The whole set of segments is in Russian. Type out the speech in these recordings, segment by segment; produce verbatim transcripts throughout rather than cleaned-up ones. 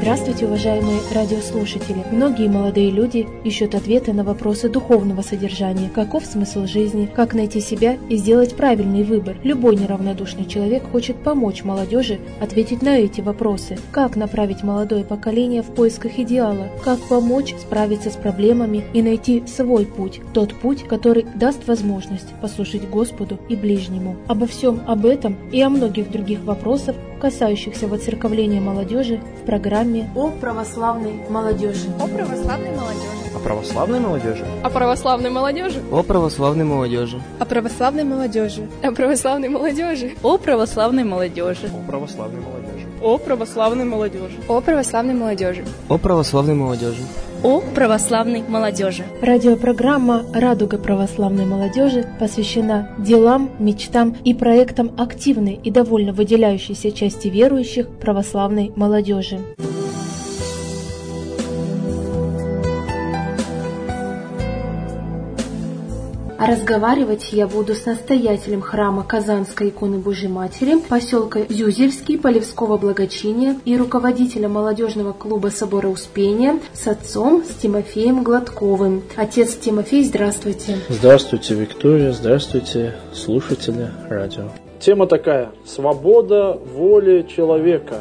Здравствуйте, уважаемые радиослушатели! Многие молодые люди ищут ответы на вопросы духовного содержания. Каков смысл жизни? Как найти себя и сделать правильный выбор? Любой неравнодушный человек хочет помочь молодежи ответить на эти вопросы. Как направить молодое поколение в поисках идеала? Как помочь справиться с проблемами и найти свой путь? Тот путь, который даст возможность послушать Господу и ближнему. Обо всем об этом и о многих других вопросах, касающихся воцерковления молодежи, в программе «О православной молодежи». О православной молодежи. О православной молодежи. О православной молодежи. О православной молодежи. О православной молодежи. О православной молодежи. О православной молодежи. О православной молодежи. О православной молодежи. О православной молодежи. О православной молодежи. О православной молодежи. Радиопрограмма «Радуга православной молодежи» посвящена делам, мечтам и проектам активной и довольно выделяющейся части верующих православной молодежи. А разговаривать я буду с настоятелем храма Казанской иконы Божьей Матери, поселка Зюзельский, Полевского благочиния и руководителем молодежного клуба Собора Успения, с отцом, с Тимофеем Гладковым. Отец Тимофей, здравствуйте. Здравствуйте, Виктория, здравствуйте, слушатели радио. Тема такая: свобода воли человека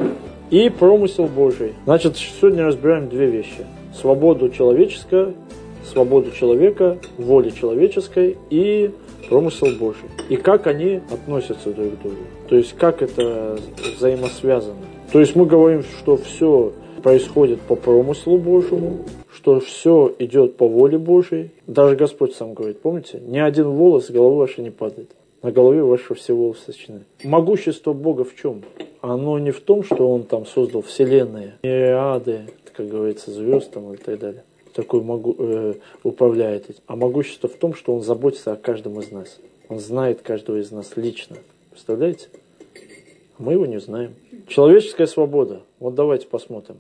и промысел Божий. Значит, сегодня разбираем две вещи: свободу человеческую, свободу человека, воли человеческой и промысел Божий. И как они относятся друг к другу. То есть, как это взаимосвязано. То есть, мы говорим, что все происходит по промыслу Божьему, что все идет по воле Божьей. Даже Господь сам говорит, помните? Ни один волос с головы вашей не падает. На голове вашей все волосы сочтены. Могущество Бога в чем? Оно не в том, что Он там создал вселенные, мириады, как говорится, звезд там и так далее. Такой могу, э, управляет этим. А могущество в том, что Он заботится о каждом из нас. Он знает каждого из нас лично. Представляете? Мы его не знаем. Человеческая свобода. Вот давайте посмотрим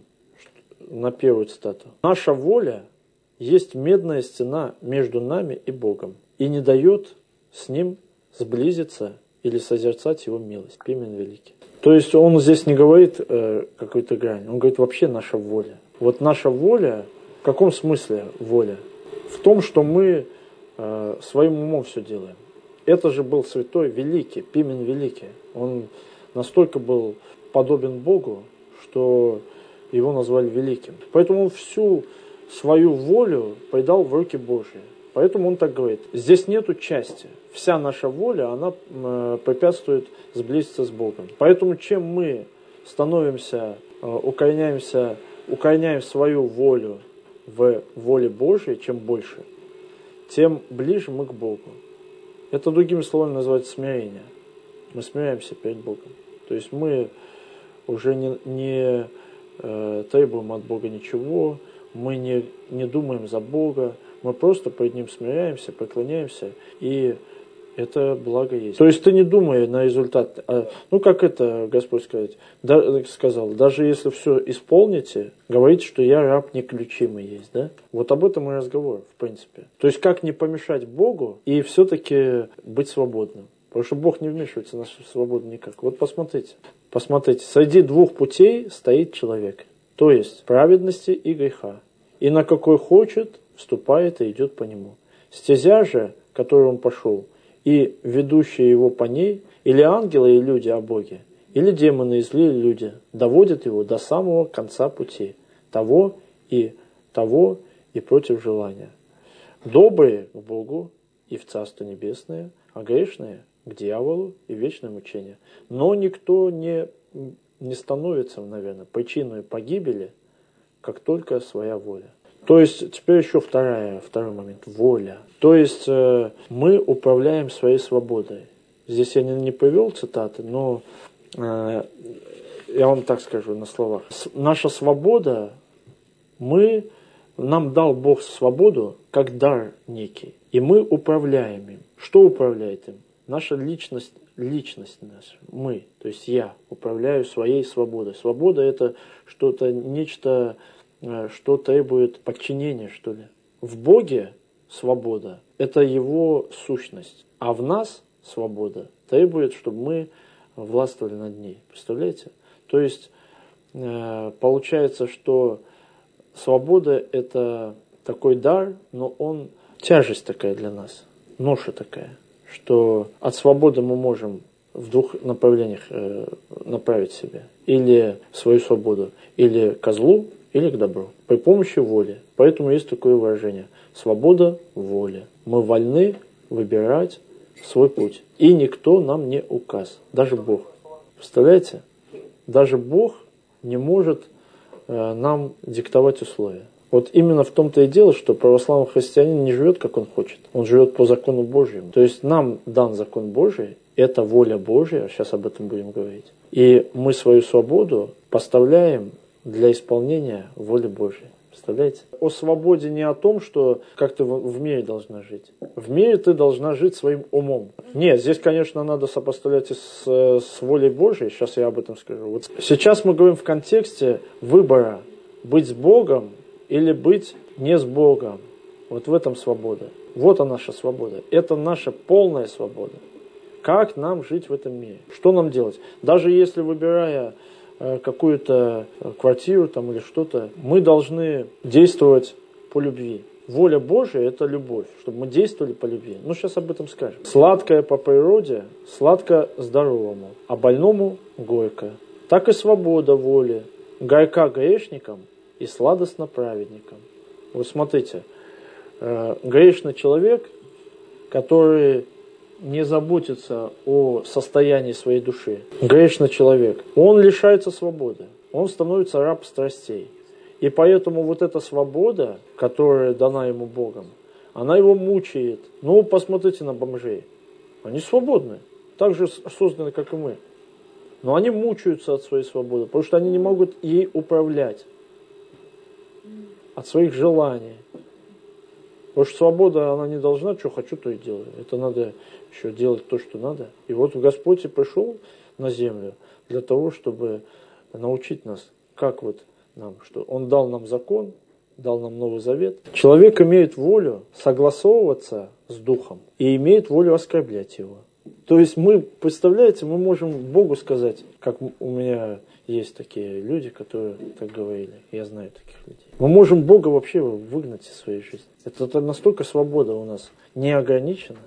на первую цитату. Наша воля есть медная стена между нами и Богом и не дает с Ним сблизиться или созерцать Его милость. Пимен великий. То есть он здесь не говорит э, какой-то грани. Он говорит вообще наша воля. Вот наша воля. В каком смысле воля? В том, что мы э, своим умом все делаем. Это же был святой великий, Пимен великий. Он настолько был подобен Богу, что его назвали великим. Поэтому он всю свою волю предал в руки Божьи. Поэтому он так говорит. Здесь нету части. Вся наша воля, она э, препятствует сблизиться с Богом. Поэтому чем мы становимся, э, укореняемся, укореняем свою волю в воле Божией, чем больше, тем ближе мы к Богу. Это, другими словами, называется смирение. Мы смиряемся перед Богом. То есть мы уже не, не э, требуем от Бога ничего, мы не, не думаем за Бога, мы просто перед Ним смиряемся, преклоняемся, и это благо есть. То есть ты не думай на результат. А, ну, как это Господь сказать, да, сказал, даже если все исполните, говорите, что я раб неключимый есть. Да? Вот об этом и разговор, в принципе. То есть как не помешать Богу и все-таки быть свободным. Потому что Бог не вмешивается в нашу свободу никак. Вот посмотрите. Посмотрите. Среди двух путей стоит человек. То есть праведности и греха. И на какой хочет, вступает и идет по нему. Стезя же, которую он пошел, и ведущие его по ней, или ангелы и люди о Боге, или демоны и злые люди, доводят его до самого конца пути, того и того и против желания. Добрые к Богу и в Царство Небесное, а грешные к дьяволу и в вечное мучение. Но никто не, не становится, наверное, причиной погибели, как только своя воля. То есть, теперь еще вторая, второй момент. Воля. То есть, э, мы управляем своей свободой. Здесь я не, не привел цитаты, но э, я вам так скажу на словах. С, наша свобода, мы, нам дал Бог свободу как дар некий. И мы управляем им. Что управляет им? Наша личность, личность наша. Мы, то есть я управляю своей свободой. Свобода – это что-то, нечто... что требует подчинения, что ли. В Боге свобода – это Его сущность, а в нас свобода требует, чтобы мы властвовали над ней. Представляете? То есть э, получается, что свобода – это такой дар, но он тяжесть такая для нас, ноша такая, что от свободы мы можем в двух направлениях э, направить себя. Или свою свободу, или к злу, или к добру. При помощи воли. Поэтому есть такое выражение. Свобода воли. Мы вольны выбирать свой путь. И никто нам не указ. Даже Бог. Представляете? Даже Бог не может э, нам диктовать условия. Вот именно в том-то и дело, что православный христианин не живет, как он хочет. Он живет по закону Божьему. То есть нам дан закон Божий, это воля Божья, сейчас об этом будем говорить. И мы свою свободу поставляем для исполнения воли Божьей. Представляете? О свободе не о том, что как ты в мире должна жить. В мире ты должна жить своим умом. Нет, здесь, конечно, надо сопоставлять с, с волей Божьей. Сейчас я об этом скажу. Вот сейчас мы говорим в контексте выбора быть с Богом или быть не с Богом. Вот в этом свобода. Вот она наша свобода. Это наша полная свобода. Как нам жить в этом мире? Что нам делать? Даже если, выбирая э, какую-то квартиру там, или что-то, мы должны действовать по любви. Воля Божия – это любовь, чтобы мы действовали по любви. Ну, сейчас об этом скажем. Сладкое по природе, сладко здоровому, а больному – горько. Так и свобода воли, горька грешникам и сладостно праведникам. Вот смотрите, э, грешный человек, который не заботится о состоянии своей души, грешный человек, он лишается свободы, он становится раб страстей. И поэтому вот эта свобода, которая дана ему Богом, она его мучает. Ну, посмотрите на бомжей. Они свободны, так же созданы, как и мы. Но они мучаются от своей свободы, потому что они не могут ей управлять. От своих желаний. Потому что свобода, она не должна, что хочу, то и делаю. Это надо еще делать то, что надо. И вот Господь и пришел на землю для того, чтобы научить нас, как вот нам, что Он дал нам закон, дал нам Новый Завет. Человек имеет волю согласовываться с Духом и имеет волю оскорблять Его. То есть мы, представляете, мы можем Богу сказать, как у меня есть такие люди, которые так говорили, я знаю таких людей. Мы можем Бога вообще выгнать из своей жизни. Это, это настолько свобода у нас не ограничена.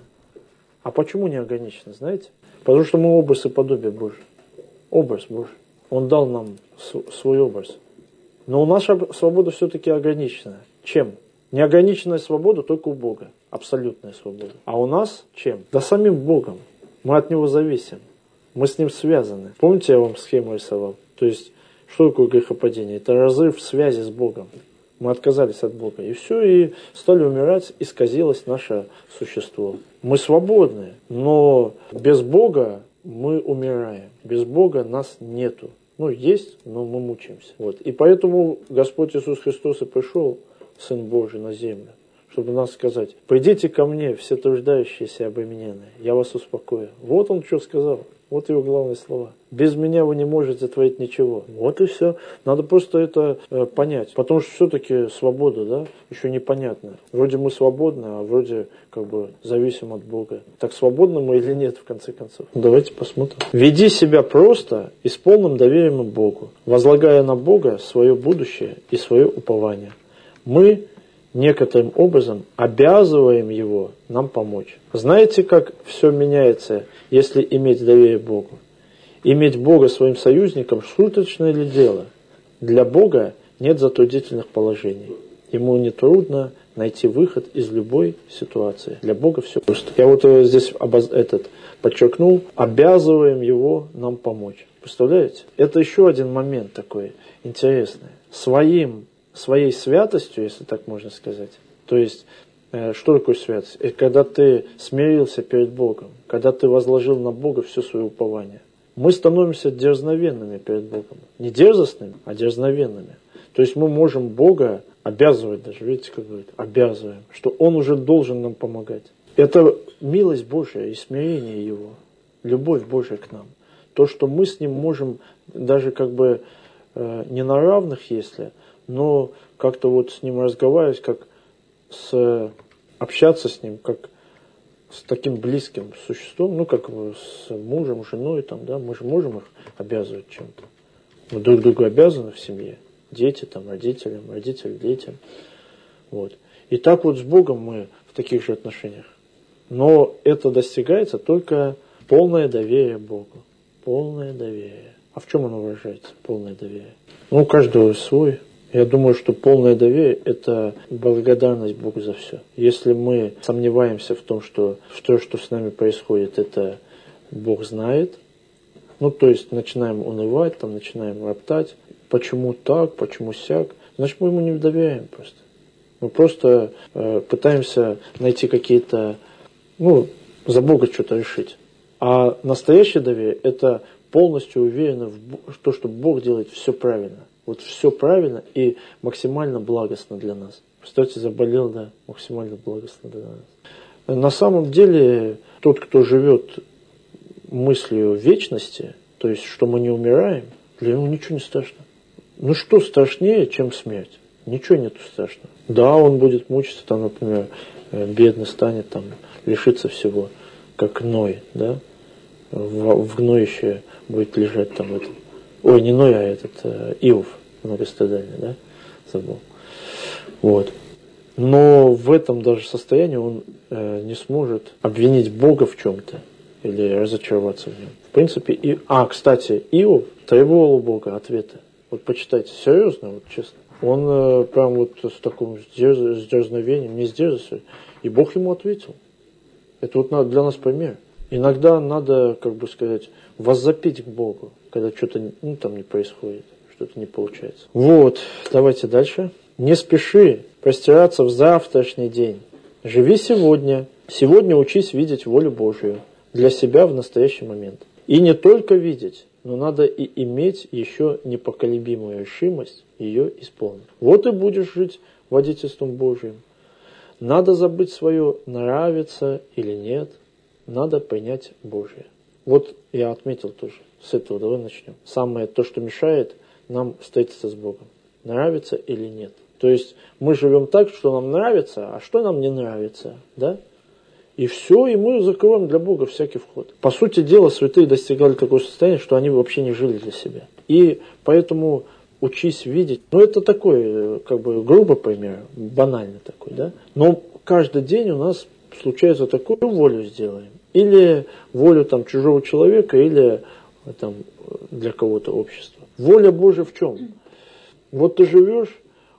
А почему не ограничена, знаете? Потому что мы образ и подобие Божие. Образ Божий. Он дал нам свой образ. Но наша свобода все-таки ограничена. Чем? Неограниченная свобода только у Бога. Абсолютная свобода. А у нас чем? Да самим Богом. Мы от Него зависим. Мы с Ним связаны. Помните, я вам схему рисовал? То есть, что такое грехопадение? Это разрыв связи с Богом. Мы отказались от Бога. И все, и стали умирать, исказилось наше существо. Мы свободны, но без Бога мы умираем. Без Бога нас нету. Ну, есть, но мы мучаемся. Вот. И поэтому Господь Иисус Христос и пришел, Сын Божий, на землю, чтобы нас сказать: «Придите ко мне, все труждающиеся и обремененные, я вас успокою». Вот Он что сказал. Вот Его главные слова. «Без меня вы не можете творить ничего». Вот и все. Надо просто это э, понять. Потому что все-таки свобода, да, еще непонятно. Вроде мы свободны, а вроде как бы зависим от Бога. Так свободны мы или нет, в конце концов? Давайте посмотрим. «Веди себя просто и с полным доверием Богу, возлагая на Бога свое будущее и свое упование. Мы некоторым образом обязываем Его нам помочь». Знаете, как все меняется, если иметь доверие Богу? Иметь Бога своим союзником – шуточное ли дело? Для Бога нет затруднительных положений. Ему нетрудно найти выход из любой ситуации. Для Бога все просто. Я вот здесь обоз... этот подчеркнул: обязываем Его нам помочь. Представляете? Это еще один момент такой интересный. Своим своей святостью, если так можно сказать. То есть, э, что такое святость? Это когда ты смирился перед Богом, когда ты возложил на Бога все свое упование. Мы становимся дерзновенными перед Богом. Не дерзостными, а дерзновенными. То есть мы можем Бога обязывать даже, видите, как говорит, обязываем, что Он уже должен нам помогать. Это милость Божия и смирение Его, любовь Божия к нам. То, что мы с Ним можем даже как бы э, не на равных, если, но как-то вот с Ним разговаривать, как с, общаться с Ним, как с таким близким существом, ну, как с мужем, женой, там, да, мы же можем их обязывать чем-то. Мы друг другу обязаны в семье. Дети там, родителям, родители детям. Вот. И так вот с Богом мы в таких же отношениях. Но это достигается только полное доверие Богу. Полное доверие. А в чем оно выражается, полное доверие? Ну, у каждого свой. Я думаю, что полное доверие – это благодарность Богу за все. Если мы сомневаемся в том, что все, что с нами происходит, это Бог знает, ну, то есть начинаем унывать, там, начинаем роптать, почему так, почему сяк, значит, мы ему не доверяем просто. Мы просто э, пытаемся найти какие-то, ну, за Бога что-то решить. А настоящее доверие – это полностью уверенно в то, что Бог делает все правильно. Вот все правильно и максимально благостно для нас. Представьте, заболел, да, максимально благостно для нас. На самом деле, тот, кто живет мыслью вечности, то есть, что мы не умираем, для него ничего не страшно. Ну что страшнее, чем смерть? Ничего нету страшного. Да, он будет мучиться, там, например, бедный станет, там, лишится всего, как Ной, да, в, в гноище будет лежать там этот, ой, не Ной, а этот э, Иов, многострадальный, да, забыл. Вот. Но в этом даже состоянии он э, не сможет обвинить Бога в чем-то или разочароваться в нем. В принципе, и... А, кстати, Иов требовал у Бога ответа. Вот почитайте, серьезно, вот честно. Он э, прям вот с таким с дерзновением, не с дерзостью, и Бог ему ответил. Это вот надо для нас пример. Иногда надо, как бы сказать, воззапить к Богу, когда что-то, ну, там не происходит, что-то не получается. Вот, давайте дальше. Не спеши простираться в завтрашний день. Живи сегодня. Сегодня учись видеть волю Божию для себя в настоящий момент. И не только видеть, но надо и иметь еще непоколебимую решимость ее исполнить. Вот и будешь жить водительством Божьим. Надо забыть свое, нравится или нет. Надо принять Божие. Вот я отметил тоже. С этого давай начнем. Самое то, что мешает нам встретиться с Богом. Нравится или нет. То есть мы живем так, что нам нравится, а что нам не нравится. Да? И все, и мы закрываем для Бога всякий вход. По сути дела, святые достигали такого состояния, что они вообще не жили для себя. И поэтому учись видеть. Ну, это такой, как бы, грубый пример, банальный такой, да. Но каждый день у нас случается такую волю сделаем. Или волю там чужого человека, или там для кого-то общества. Воля Божия в чем? Вот ты живешь,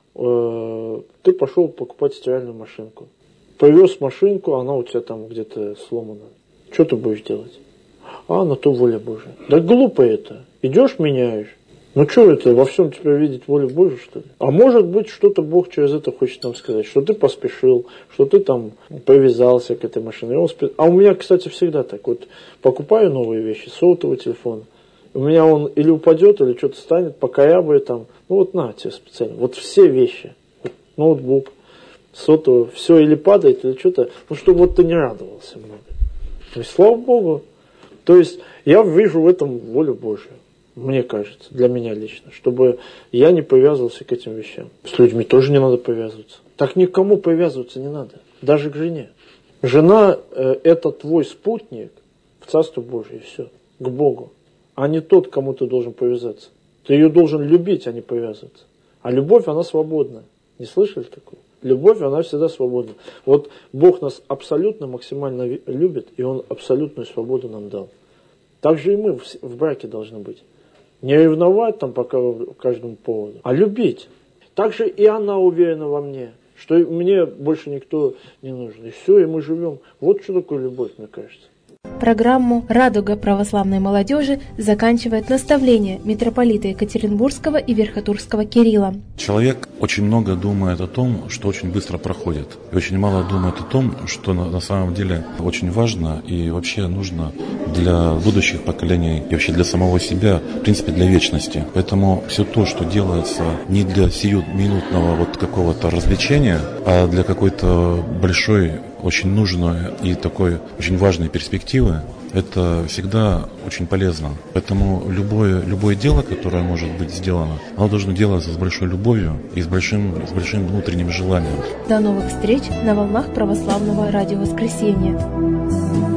э, ты пошел покупать стиральную машинку. Привез машинку, она у тебя там где-то сломана. Что ты будешь делать? А, на то воля Божия. Да глупо это. Идешь, меняешь. Ну что это, во всем теперь видеть волю Божию, что ли? А может быть, что-то Бог через это хочет нам сказать, что ты поспешил, что ты там привязался к этой машине. А у меня, кстати, всегда так. Вот покупаю новые вещи, сотовый телефон. У меня он или упадет, или что-то станет, покорябает там. Ну вот на тебе специально. Вот все вещи. Вот ноутбук, сотовый, все или падает, или что-то. Ну чтобы вот ты не радовался много. То есть, слава Богу. То есть, я вижу в этом волю Божию. Мне кажется, для меня лично, чтобы я не привязывался к этим вещам. С людьми тоже не надо привязываться. Так никому привязываться не надо, даже к жене. Жена э, это твой спутник в Царство Божие, и все, к Богу, а не тот, к кому ты должен привязаться. Ты ее должен любить, а не привязываться. А любовь, она свободна. Не слышали такое? Любовь, она всегда свободна. Вот Бог нас абсолютно максимально любит, и Он абсолютную свободу нам дал. Так же и мы в браке должны быть. Не ревновать там по каждому поводу, а любить. Также и она уверена во мне, что мне больше никто не нужен. И все, и мы живем. Вот что такое любовь, мне кажется. Программу «Радуга православной молодежи» заканчивает наставление митрополита Екатеринбургского и Верхотурского Кирилла. Человек очень много думает о том, что очень быстро проходит. И очень мало думает о том, что на, на самом деле очень важно и вообще нужно для будущих поколений и вообще для самого себя, в принципе, для вечности. Поэтому все то, что делается не для сиюминутного вот какого-то развлечения, а для какой-то большой, очень нужной и такой очень важной перспективы, это всегда очень полезно. Поэтому любое, любое дело, которое может быть сделано, оно должно делаться с большой любовью и с большим, с большим внутренним желанием. До новых встреч на волнах православного радио «Воскресенье».